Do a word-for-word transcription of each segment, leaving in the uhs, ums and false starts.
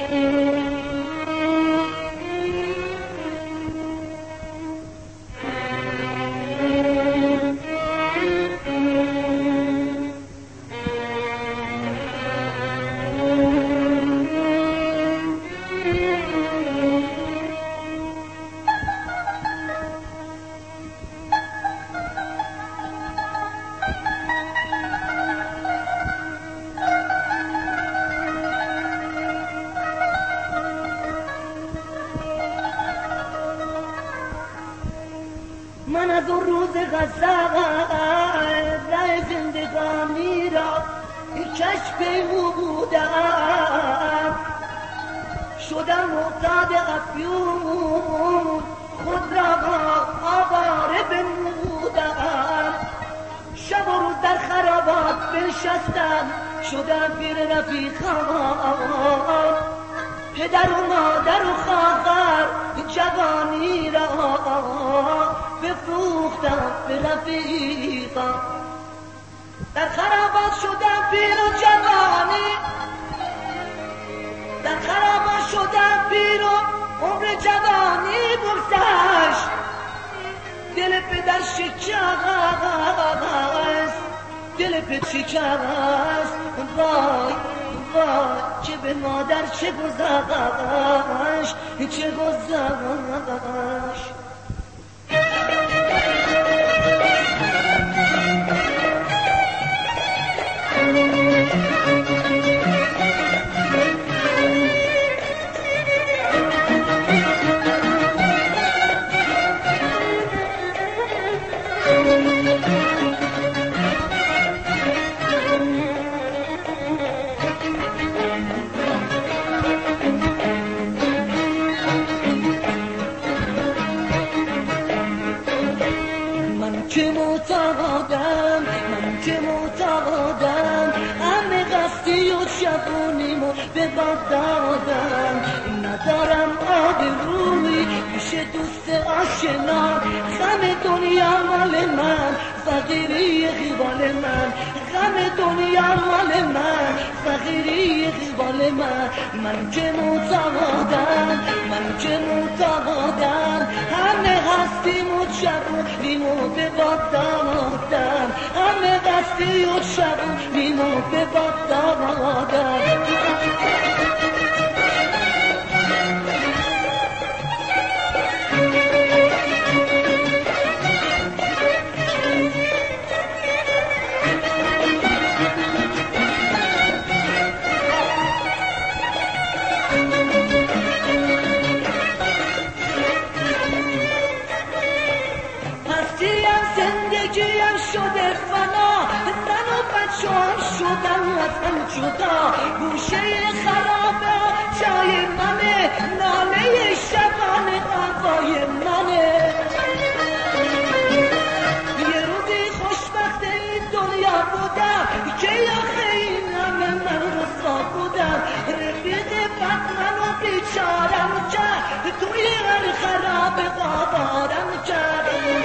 من از اون روز غزل ره زندگانی را کشف او بودم، شدم معتاد افیون، خود را آواره بنمودم، شب و روز در خرابات بنشستم، شدم پیر رفیقان، پدر و مادر و خواهر جوانی را بفروختم به رفیقان. در خرابات شدم پیر و جوانی، در خرابات شدم پیر و عمر جوانی بگذشت، دل پدر شکست، دل پدر شکست، وای وای چه به مادر چه گذشت، چه گذشت. که معتادم، من که معتادم، همه قصدی و شبونیمو به باد دادم، ندارم آبرویی پیش دوست آشنا، غم دنیا مال من، فقیری قبال من، غم دنیا مال من، فقیری قبال من. من که معتادم، من که معتادم، همه هستیم و شبونیمو به باد دادم، همه قصدی و شبونیمو به باد دادم. زندگیم شده فنا، زن و بچه هم شدن از هم جدا، گوشه خرابه جای منه، ناله شبانه آقای منه. یه روزی خوشبخت این دنیا بودم که آخه این همه من رسوا بودم، رفیق بد منو بیچارم کرد، توی هر خرابه بابارم کرد.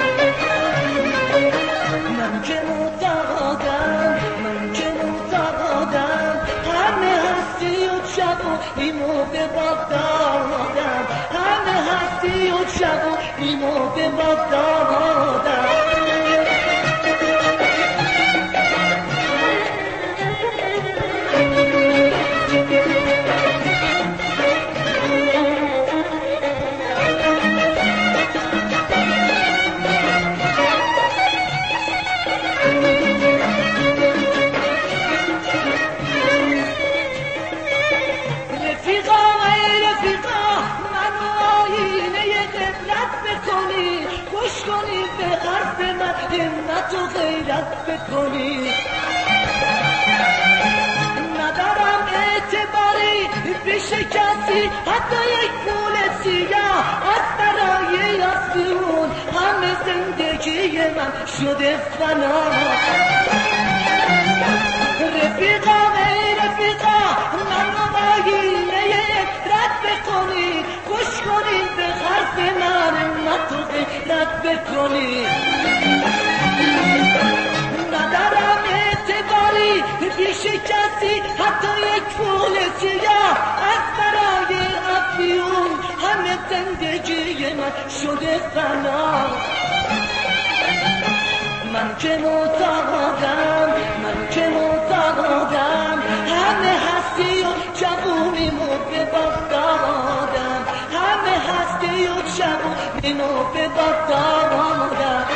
من که معتادم، من که معتادم، همه هستی و جوونیمو به باد دادم، همه هستی و جوونیمو به باد دادم. همت و غیرت بکنی، ندارم اعتباری پیش کسی، حتی یک پول سیاه از برای آسمون، همه زندگی من شده فنا. رفیقا ای رفیقا منو آینه رد بکنی، گوش کنین به حرف من، همت و غیرت بکنی. ندارم اعتباری پیش کسی حتی یک پول سیاه از برای افیون همه زندگی من شده فنا. من که معتقدم من که معتقدم همه هستی و جوونیمو به باد دادم، همه هستی و جوونیمو به باد دادم.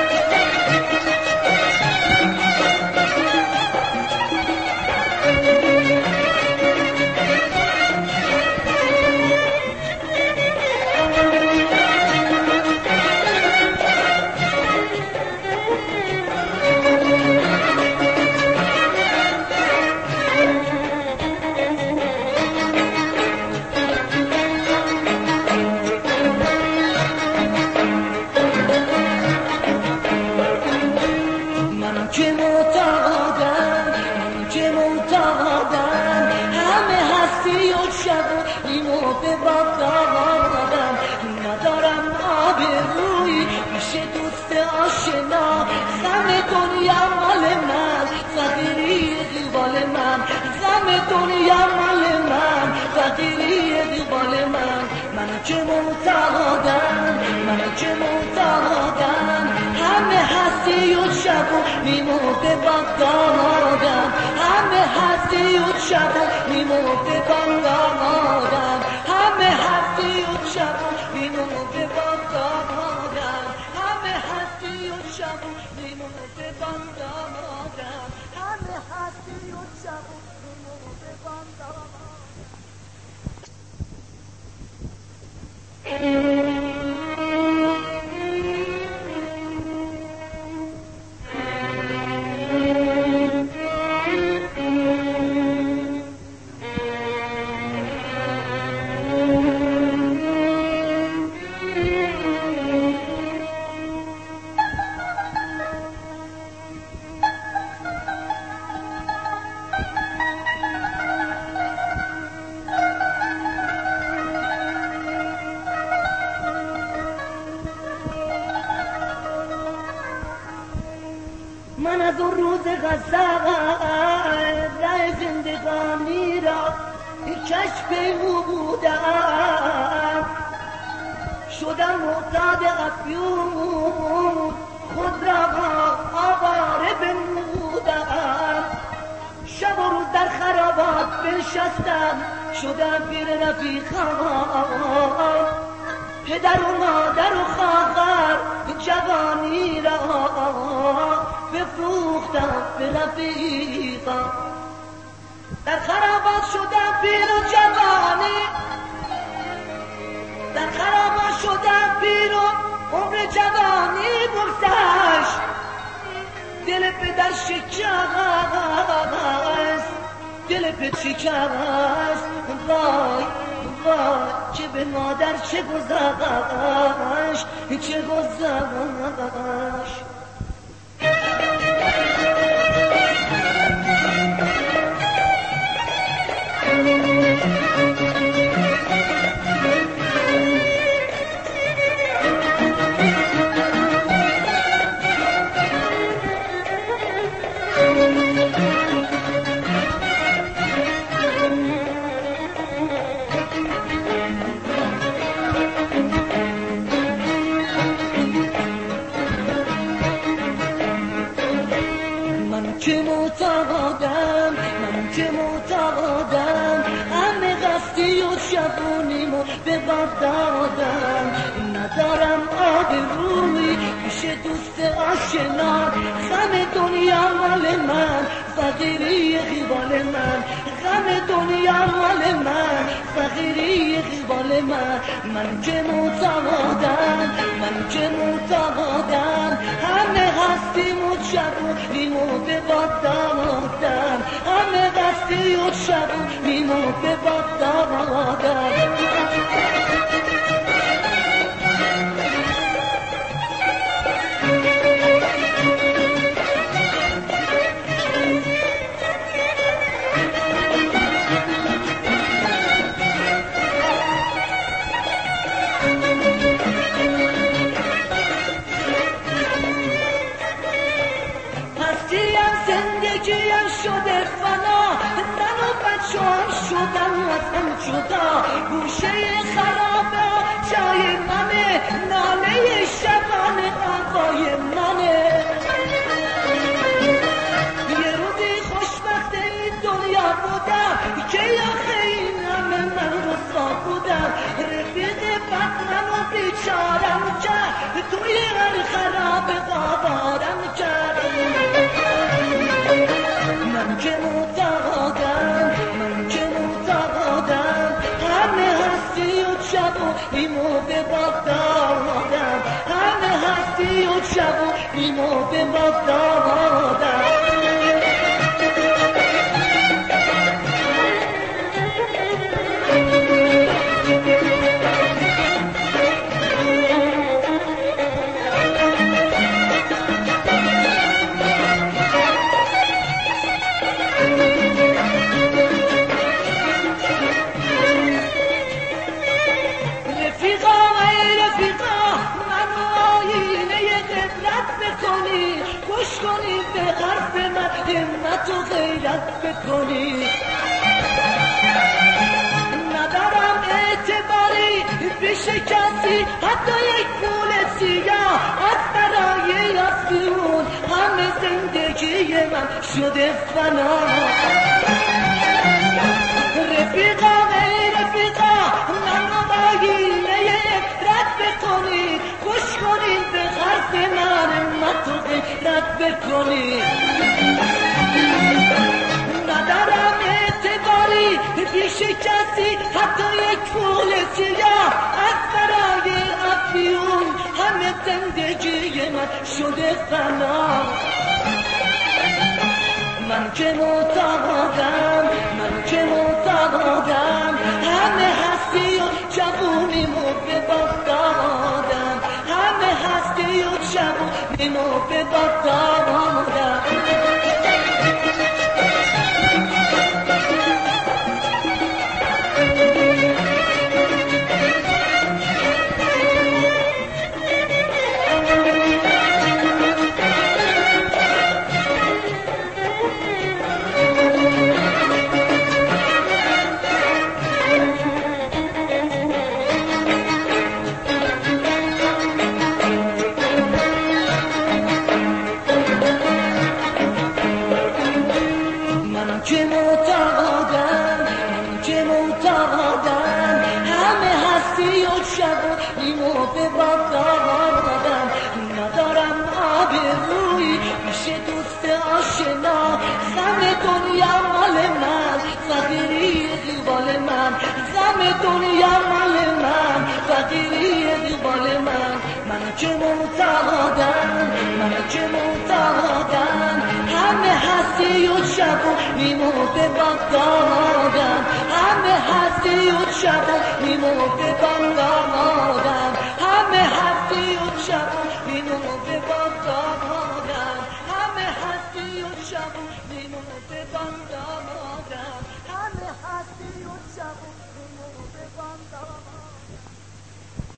ندارم آبرویی پیش دوست آشنا، غم دنیا مال من فقیری قبال من، غم دنیا مال من فقیری قبال من. من که معتقدم من که معتقدم همه هستی و شب و نیمو به باد دادم، همه هستی و شب و نیمو به باد دادم، همه هستی و شب و نیمو به باد دادم، همه هستی و شب و نیمو به باد دادم، همه هستی و شب و نیمو به باد دادم. من از اون روز غزل ره زندگانی را کشف او بودم، شدم معتاد افیون خود را آواره بنمودم، شب و روز در خرابات بنشستم شدم پیر رفیقان، پدر و مادر و خواهر جوانی را بفروختم به رفیقا. در خرابات شدم پیر و جوانی، در خرابات شدم پیر و عمر جوانی بگذشت، دل پدر شکست، دل پدر شکست. وای وای چه به مادر چه گذشت چه گذشت. من که معتقدم من که معتقدم همه قصدی و شبونیمو به باد دادم، ندارم آبرویی پیش دوست آشنا، غم دنیا مال من فقیری قبال من، غم دنیا مال من فقیری قبال من. من که معتقدم من که معتقدم همه هستی و جوونیمو به باد دادم، همه هستی و جوونیمو به باد دادم. زندگیم شده شدم وطن جدا گوشه خرابه جای منه ناله شبانه آقای منه یه روزی خوشبخت این دنیا بودم که آخه این همه من رسوا بودم رفیق بد منو بیچارم کرد توی هر خراب قابارم کرد من که معتقدم من که معتقدم همه هستی و شب و بیمو به باد دادم همه هستی و شب و بیمو به باد دادم گوش کنید به حرف من همت و غیرت بکنید ندارم اعتباری پیش کسی حتی یک پول سیاه از برای افیون همه زندگی من شده فنا رفیقا ای رفیقا منو با گینه رد بکنید گوش کنید به حرف من همت و غیرت بکنید ندارم اعتباری پیش کسی حتی یک پول سیاه از برای افیون همه زندگی من شده فنا من که معتقدم من که معتقدم همه هستی و جوونیمو به باد دادم همه هستی و جوونیمو به باد دادم که معتقدم من که معتقدم همه هستی و شب و نیمو به باد دادم ندارم آبروی پیش دوست آشنا غم دنیا مال من فقیری قبال من غم دنیا مال من فقیری قبال من من که معتقدم من که معتقدم همه هستی و شب و نیمو به باد دادم همه هستی و شب و نیمو به باد دادم همه هستی و شب و نیمو به باد دادم همه هستی و شب و نیمو به باد دادم